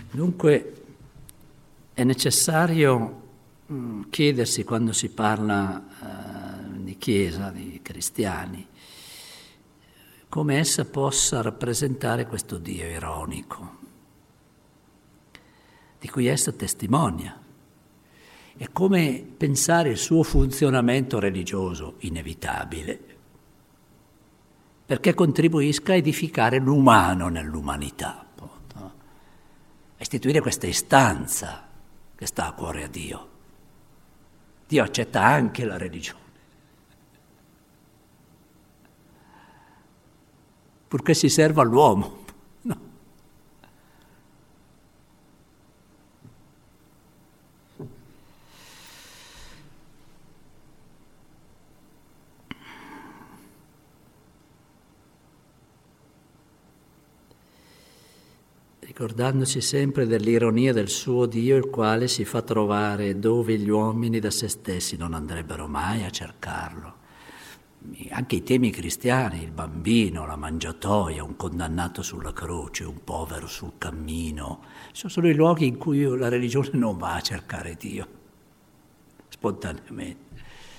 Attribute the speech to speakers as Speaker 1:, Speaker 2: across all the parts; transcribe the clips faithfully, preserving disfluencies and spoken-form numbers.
Speaker 1: Dunque è necessario mh, chiedersi, quando si parla uh, di Chiesa, di cristiani, come essa possa rappresentare questo Dio ironico, di cui essa testimonia, e come pensare il suo funzionamento religioso inevitabile, perché contribuisca a edificare l'umano nell'umanità, appunto, no? A istituire questa istanza che sta a cuore a Dio. Dio accetta anche la religione, purché si serva all'uomo, no? Ricordandoci sempre dell'ironia del suo Dio, il quale si fa trovare dove gli uomini da se stessi non andrebbero mai a cercarlo. Anche i temi cristiani, il bambino, la mangiatoia, un condannato sulla croce, un povero sul cammino, sono solo i luoghi in cui la religione non va a cercare Dio, spontaneamente.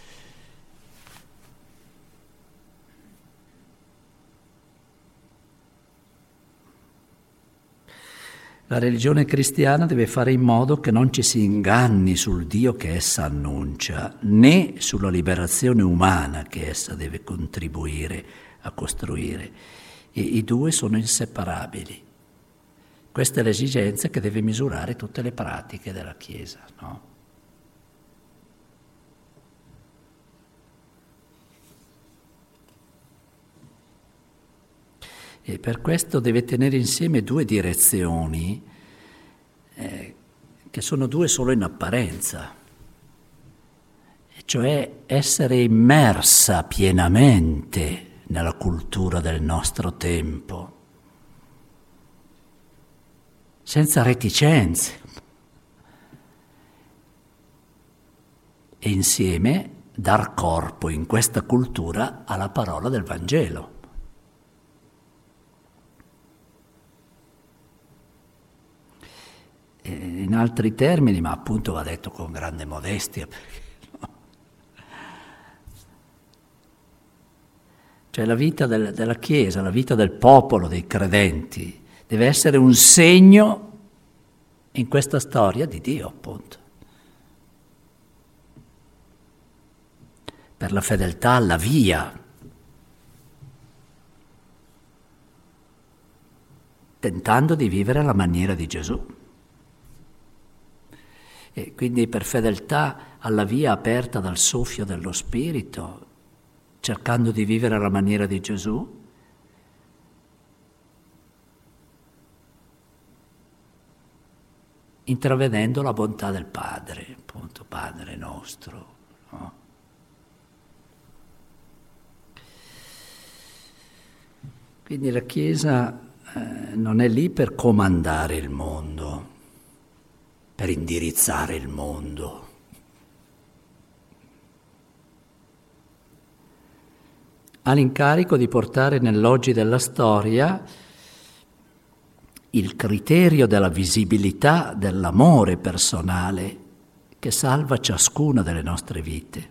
Speaker 1: La religione cristiana deve fare in modo che non ci si inganni sul Dio che essa annuncia, né sulla liberazione umana che essa deve contribuire a costruire. E i due sono inseparabili. Questa è l'esigenza che deve misurare tutte le pratiche della Chiesa, no? E per questo deve tenere insieme due direzioni eh, che sono due solo in apparenza, e cioè essere immersa pienamente nella cultura del nostro tempo, senza reticenze, e insieme dar corpo in questa cultura alla parola del Vangelo. In altri termini, ma appunto va detto con grande modestia, perché, no? Cioè la vita del, della Chiesa, la vita del popolo, dei credenti, deve essere un segno in questa storia di Dio, appunto. Per la fedeltà alla via, tentando di vivere alla maniera di Gesù. E quindi per fedeltà alla via aperta dal soffio dello Spirito, cercando di vivere alla maniera di Gesù, intravedendo la bontà del Padre, appunto, Padre nostro, no? Quindi la Chiesa eh, non è lì per comandare il mondo, per indirizzare il mondo. Ha l'incarico di portare nell'oggi della storia il criterio della visibilità dell'amore personale che salva ciascuna delle nostre vite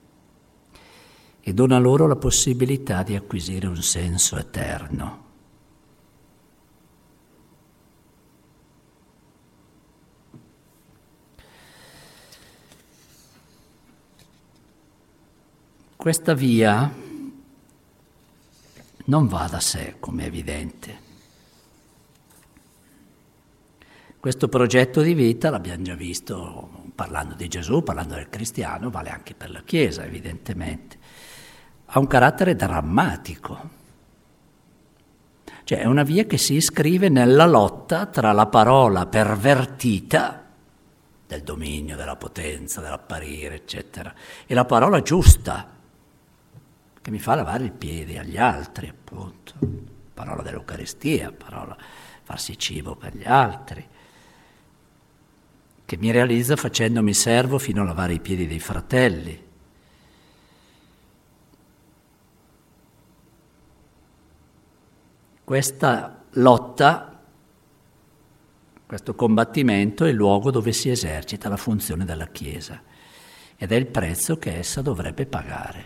Speaker 1: e dona loro la possibilità di acquisire un senso eterno. Questa via non va da sé, come è evidente. Questo progetto di vita, l'abbiamo già visto parlando di Gesù, parlando del cristiano, vale anche per la Chiesa, evidentemente. Ha un carattere drammatico. Cioè è una via che si iscrive nella lotta tra la parola pervertita del dominio, della potenza, dell'apparire, eccetera, e la parola giusta, che mi fa lavare il piede agli altri, appunto. Parola dell'Eucaristia, parola farsi cibo per gli altri, che mi realizza facendomi servo fino a lavare i piedi dei fratelli. Questa lotta Questo combattimento è il luogo dove si esercita la funzione della Chiesa ed è il prezzo che essa dovrebbe pagare.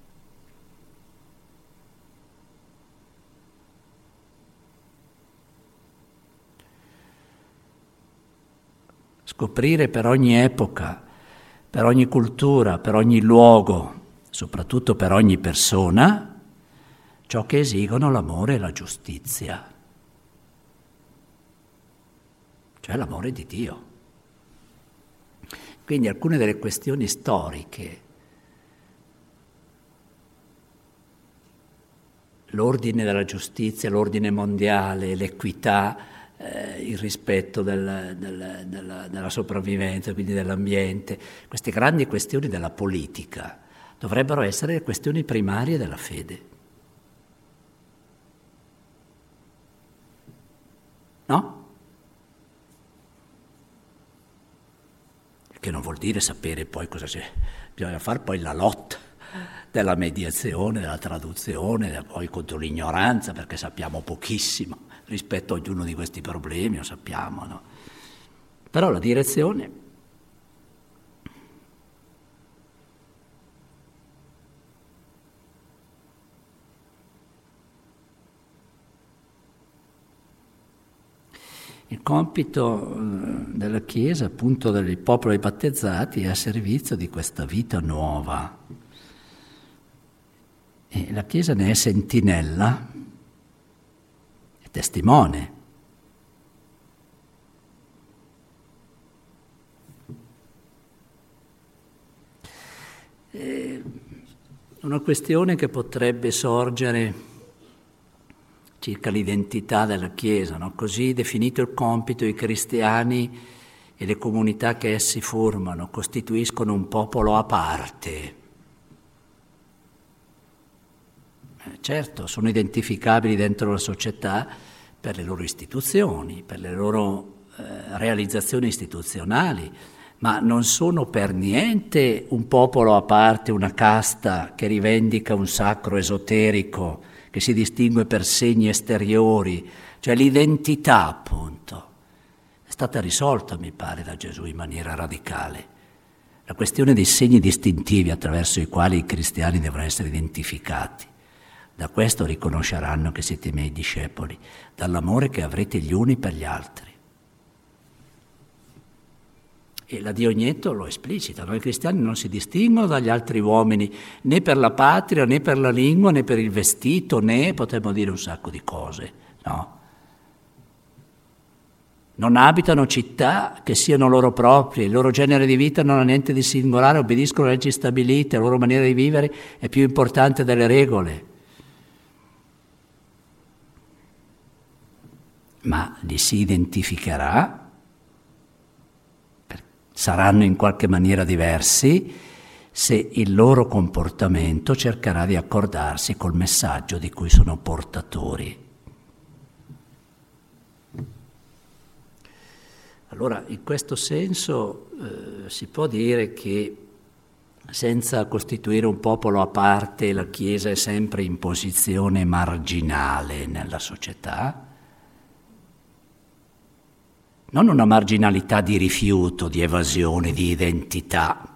Speaker 1: Scoprire per ogni epoca, per ogni cultura, per ogni luogo, soprattutto per ogni persona, ciò che esigono l'amore e la giustizia, cioè l'amore di Dio. Quindi alcune delle questioni storiche, l'ordine della giustizia, l'ordine mondiale, l'equità, eh, il rispetto del, del, della, della sopravvivenza, quindi dell'ambiente, queste grandi questioni della politica dovrebbero essere le questioni primarie della fede. No? Che non vuol dire sapere poi cosa c'è, bisogna fare poi la lotta della mediazione, della traduzione, poi contro l'ignoranza, perché sappiamo pochissimo rispetto a ognuno di questi problemi, lo sappiamo, no? Però la direzione il compito della Chiesa, appunto dei popoli battezzati, è a servizio di questa vita nuova. E la Chiesa ne è sentinella e testimone. È una questione che potrebbe sorgere circa l'identità della Chiesa, no? Così definito il compito, i cristiani e le comunità che essi formano costituiscono un popolo a parte. Eh, certo, sono identificabili dentro la società per le loro istituzioni, per le loro eh, realizzazioni istituzionali, ma non sono per niente un popolo a parte, una casta che rivendica un sacro esoterico, che si distingue per segni esteriori, cioè l'identità, appunto, è stata risolta, mi pare, da Gesù in maniera radicale. La questione dei segni distintivi attraverso i quali i cristiani devono essere identificati. Da questo riconosceranno che siete i miei discepoli, dall'amore che avrete gli uni per gli altri. E la Diogneto lo esplicita, noi cristiani non si distinguono dagli altri uomini né per la patria, né per la lingua, né per il vestito, né potremmo dire un sacco di cose, no? Non abitano città che siano loro proprie, il loro genere di vita non ha niente di singolare, obbediscono alle leggi stabilite, la loro maniera di vivere è più importante delle regole. Ma li si identificherà, saranno in qualche maniera diversi se il loro comportamento cercherà di accordarsi col messaggio di cui sono portatori. Allora, in questo senso eh, si può dire che senza costituire un popolo a parte la Chiesa è sempre in posizione marginale nella società. Non una marginalità di rifiuto, di evasione, di identità,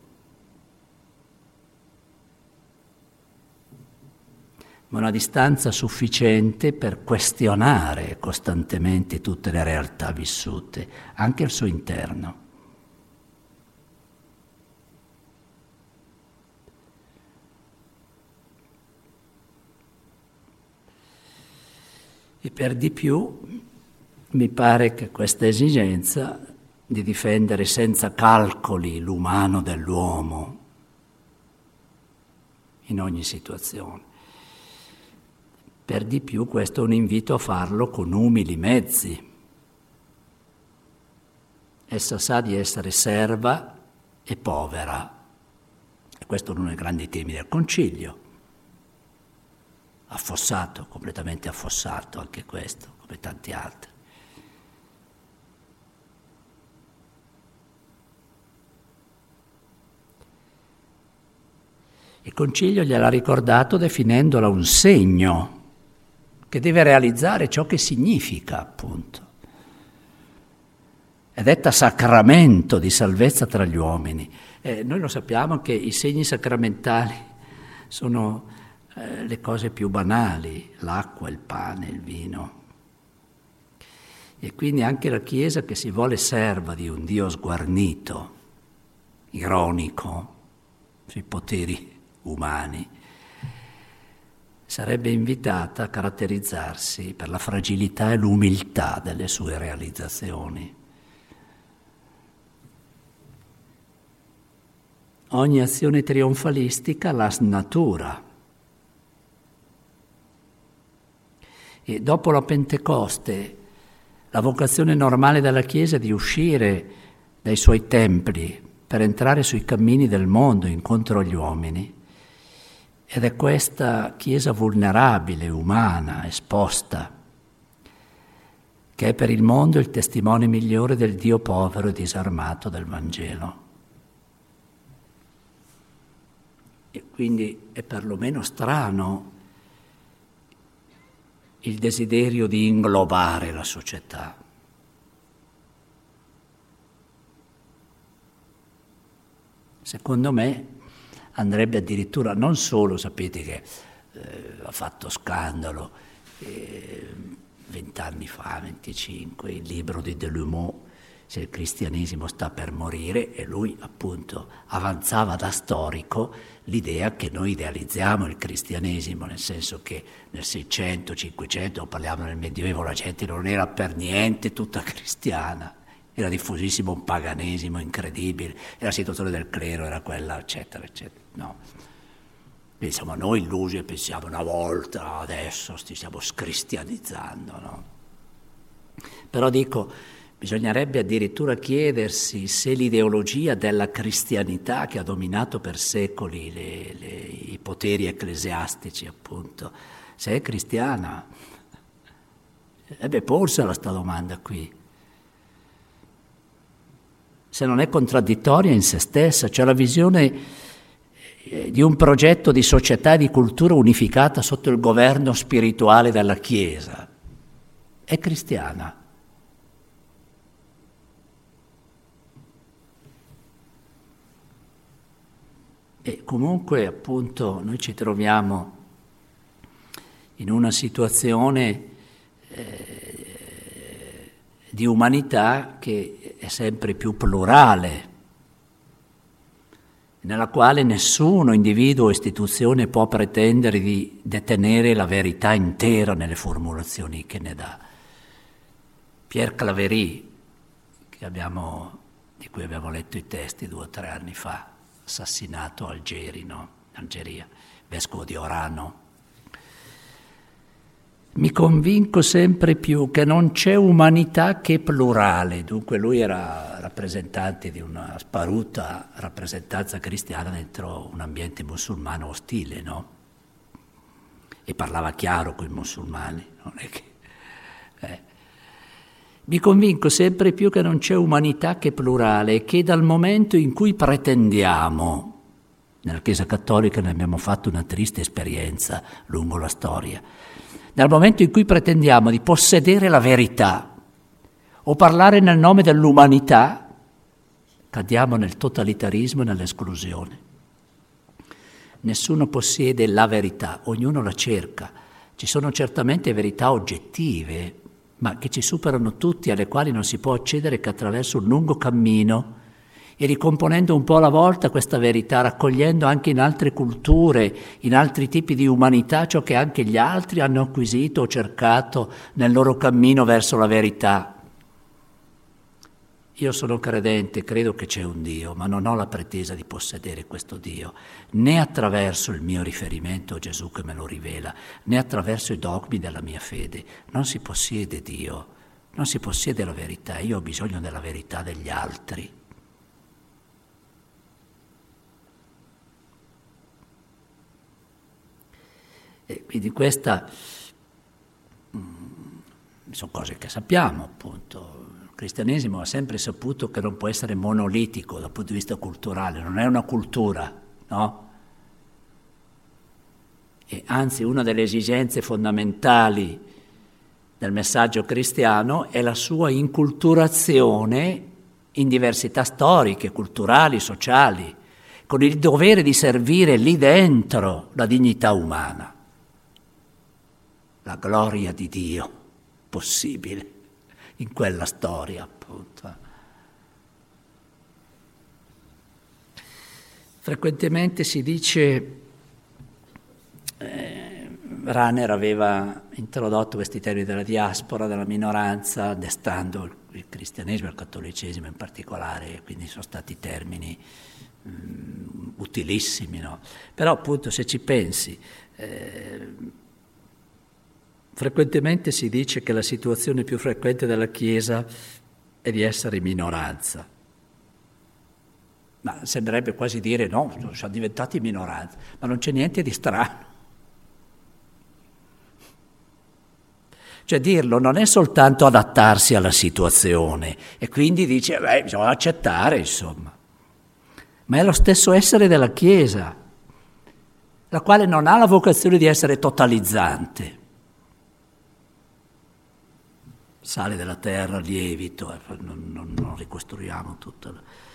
Speaker 1: ma una distanza sufficiente per questionare costantemente tutte le realtà vissute, anche al suo interno. E per di più mi pare che questa esigenza di difendere senza calcoli l'umano dell'uomo in ogni situazione, per di più questo è un invito a farlo con umili mezzi. Essa sa di essere serva e povera, e questo è uno dei grandi temi del Concilio, affossato, completamente affossato anche questo, come tanti altri. Il Concilio gliel'ha ricordato definendola un segno che deve realizzare ciò che significa, appunto. è detta sacramento di salvezza tra gli uomini. Eh, noi lo sappiamo che i segni sacramentali sono eh, le cose più banali, l'acqua, il pane, il vino. E quindi anche la Chiesa, che si vuole serva di un Dio sguarnito, ironico sui poteri umani, sarebbe invitata a caratterizzarsi per la fragilità e l'umiltà delle sue realizzazioni. Ogni azione trionfalistica la snatura. E dopo la Pentecoste, la vocazione normale della Chiesa è di uscire dai suoi templi per entrare sui cammini del mondo incontro agli uomini. Ed è questa Chiesa vulnerabile, umana, esposta, che è per il mondo il testimone migliore del Dio povero e disarmato del Vangelo. E quindi è perlomeno strano il desiderio di inglobare la società. Secondo me andrebbe addirittura, non solo, sapete che eh, ha fatto scandalo eh, vent'anni fa, venticinque, il libro di Delumeau, se il cristianesimo sta per morire, e lui appunto avanzava da storico l'idea che noi idealizziamo il cristianesimo, nel senso che nel seicento, cinquecento, parliamo del Medioevo, la gente non era per niente tutta cristiana, era diffusissimo un paganesimo incredibile, e la situazione del clero era quella, eccetera, eccetera. No. Quindi siamo noi illusi e pensiamo una volta, adesso ci stiamo scristianizzando, no? Però dico, bisognerebbe addirittura chiedersi se l'ideologia della cristianità che ha dominato per secoli le, le, i poteri ecclesiastici, appunto, se è cristiana. Ebbe porsela sta domanda qui. Se non è contraddittoria in se stessa, cioè la visione di un progetto di società e di cultura unificata sotto il governo spirituale della Chiesa. È cristiana. E comunque, appunto, noi ci troviamo in una situazione eh, di umanità che è sempre più plurale, nella quale nessuno, individuo o istituzione, può pretendere di detenere la verità intera nelle formulazioni che ne dà. Pierre Claverie, che abbiamo, di cui abbiamo letto i testi due o tre anni fa, assassinato a Algeri, no? Algeria, vescovo di Orano. Mi convinco sempre più che non c'è umanità che plurale. Dunque lui era rappresentante di una sparuta rappresentanza cristiana dentro un ambiente musulmano ostile, no? E parlava chiaro con i musulmani, non è che... Eh. Mi convinco sempre più che non c'è umanità che plurale e che dal momento in cui pretendiamo, nella Chiesa Cattolica ne abbiamo fatto una triste esperienza lungo la storia, dal momento in cui pretendiamo di possedere la verità o parlare nel nome dell'umanità, cadiamo nel totalitarismo e nell'esclusione. Nessuno possiede la verità, ognuno la cerca. Ci sono certamente verità oggettive, ma che ci superano tutti, alle quali non si può accedere che attraverso un lungo cammino e ricomponendo un po' alla volta questa verità, raccogliendo anche in altre culture, in altri tipi di umanità, ciò che anche gli altri hanno acquisito o cercato nel loro cammino verso la verità. Io sono credente, credo che c'è un Dio, ma non ho la pretesa di possedere questo Dio, né attraverso il mio riferimento a Gesù che me lo rivela, né attraverso i dogmi della mia fede. Non si possiede Dio, non si possiede la verità. Io ho bisogno della verità degli altri. E quindi questa mh, sono cose che sappiamo, appunto. Il cristianesimo ha sempre saputo che non può essere monolitico dal punto di vista culturale, non è una cultura, no? E anzi, una delle esigenze fondamentali del messaggio cristiano è la sua inculturazione in diversità storiche, culturali, sociali, con il dovere di servire lì dentro la dignità umana, la gloria di Dio possibile in quella storia, appunto. Frequentemente si dice, eh, Rahner aveva introdotto questi termini della diaspora, della minoranza, destando il, il cristianesimo e il cattolicesimo in particolare, quindi sono stati termini mh, utilissimi, no? Però appunto se ci pensi, eh, frequentemente si dice che la situazione più frequente della Chiesa è di essere minoranza. Ma sembrerebbe quasi dire no, siamo diventati minoranza, ma non c'è niente di strano. Cioè dirlo non è soltanto adattarsi alla situazione e quindi dice, beh, bisogna accettare, insomma. Ma è lo stesso essere della Chiesa, la quale non ha la vocazione di essere totalizzante. Sale della terra, lievito, eh, non, non, non ricostruiamo tutto.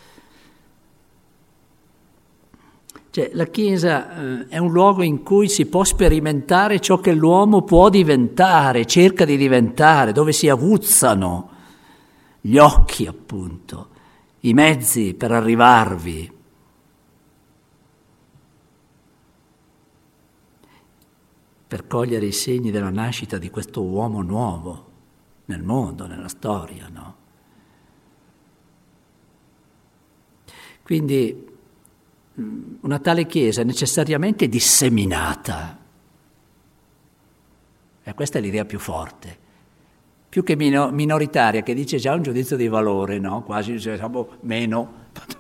Speaker 1: Cioè, la Chiesa eh, è un luogo in cui si può sperimentare ciò che l'uomo può diventare, cerca di diventare, dove si aguzzano gli occhi, appunto, i mezzi per arrivarvi. Per cogliere i segni della nascita di questo uomo nuovo nel mondo, nella storia, no? Quindi una tale Chiesa è necessariamente disseminata. E questa è l'idea più forte. Più che mino- minoritaria, che dice già un giudizio di valore, no? Quasi diciamo meno.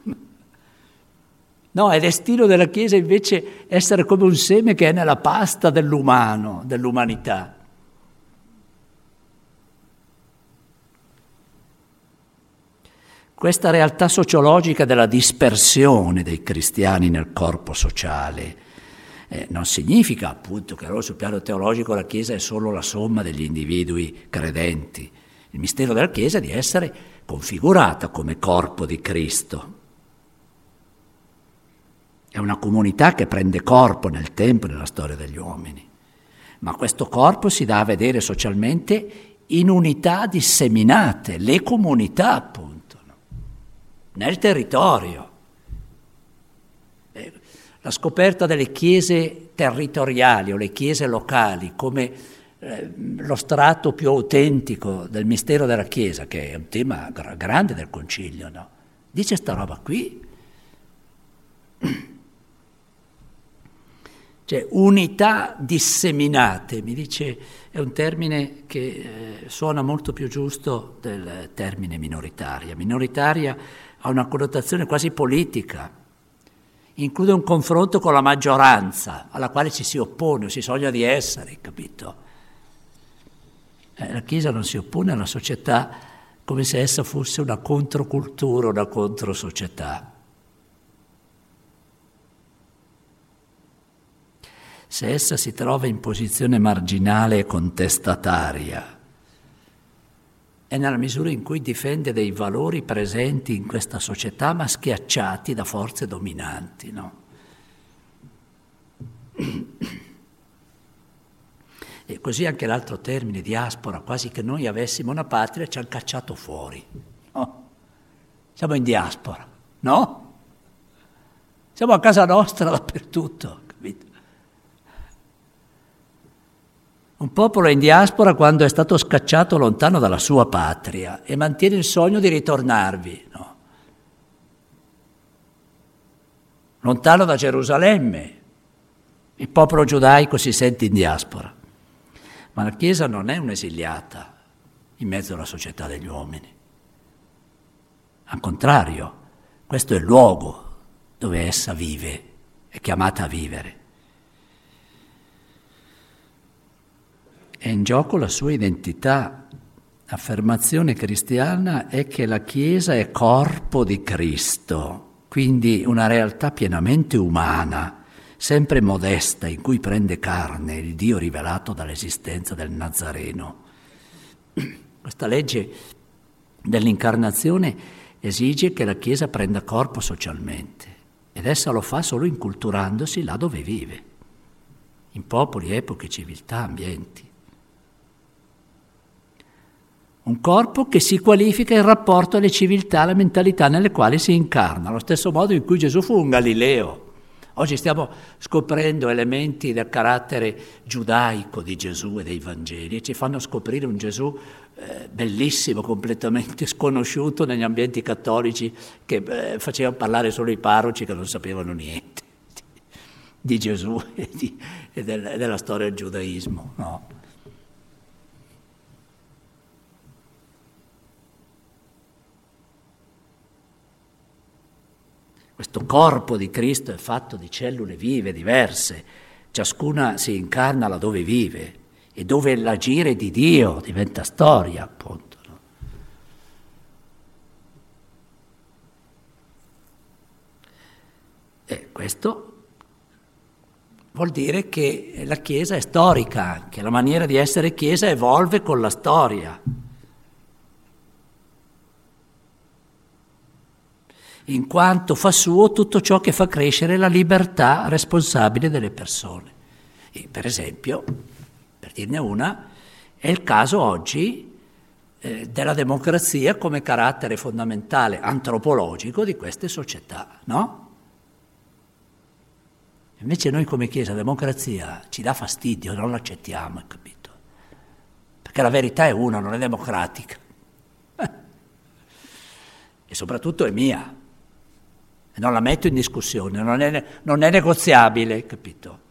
Speaker 1: No, è destino della Chiesa invece essere come un seme che è nella pasta dell'umano, dell'umanità. Questa realtà sociologica della dispersione dei cristiani nel corpo sociale eh, non significa appunto che allora sul piano teologico la Chiesa è solo la somma degli individui credenti. Il mistero della Chiesa è di essere configurata come corpo di Cristo. È una comunità che prende corpo nel tempo e nella storia degli uomini. Ma questo corpo si dà a vedere socialmente in unità disseminate, le comunità appunto. Nel territorio. Eh, la scoperta delle chiese territoriali o le chiese locali come eh, lo strato più autentico del mistero della Chiesa, che è un tema gra- grande del Concilio, no? Dice sta roba qui. Cioè unità disseminate, mi dice, è un termine che eh, suona molto più giusto del termine minoritaria. Minoritaria ha una connotazione quasi politica, include un confronto con la maggioranza alla quale ci si oppone o si sogna di essere, capito? Eh, la Chiesa non si oppone alla società come se essa fosse una controcultura, una controsocietà. Se essa si trova in posizione marginale e contestataria, è nella misura in cui difende dei valori presenti in questa società ma schiacciati da forze dominanti, no? E così anche l'altro termine, diaspora, quasi che noi avessimo una patria e ci hanno cacciato fuori, no? Siamo in diaspora, no? Siamo a casa nostra dappertutto, capito? Un popolo è in diaspora quando è stato scacciato lontano dalla sua patria e mantiene il sogno di ritornarvi, no? Lontano da Gerusalemme, il popolo giudaico si sente in diaspora, ma la Chiesa non è un'esiliata in mezzo alla società degli uomini. Al contrario, questo è il luogo dove essa vive, è chiamata a vivere. È in gioco la sua identità. L'affermazione cristiana è che la Chiesa è corpo di Cristo, quindi una realtà pienamente umana, sempre modesta, in cui prende carne il Dio rivelato dall'esistenza del Nazareno. Questa legge dell'incarnazione esige che la Chiesa prenda corpo socialmente, ed essa lo fa solo inculturandosi là dove vive, in popoli, epoche, civiltà, ambienti. Un corpo che si qualifica in rapporto alle civiltà, alle mentalità nelle quali si incarna, allo stesso modo in cui Gesù fu un Galileo. Oggi stiamo scoprendo elementi del carattere giudaico di Gesù e dei Vangeli e ci fanno scoprire un Gesù eh, bellissimo, completamente sconosciuto negli ambienti cattolici che eh, facevano parlare solo i parroci che non sapevano niente di Gesù e, di, e, del, e della storia del giudaismo, no? Questo corpo di Cristo è fatto di cellule vive, diverse, ciascuna si incarna laddove vive e dove l'agire di Dio diventa storia, appunto. No? E questo vuol dire che la Chiesa è storica anche, la maniera di essere Chiesa evolve con la storia. In quanto fa suo tutto ciò che fa crescere la libertà responsabile delle persone. E per esempio, per dirne una, è il caso oggi eh, della democrazia come carattere fondamentale antropologico di queste società, no? Invece noi come Chiesa, la democrazia ci dà fastidio, non l'accettiamo, capito? Perché la verità è una, non è democratica. E soprattutto è mia. Non la metto in discussione, non è, non è negoziabile, capito?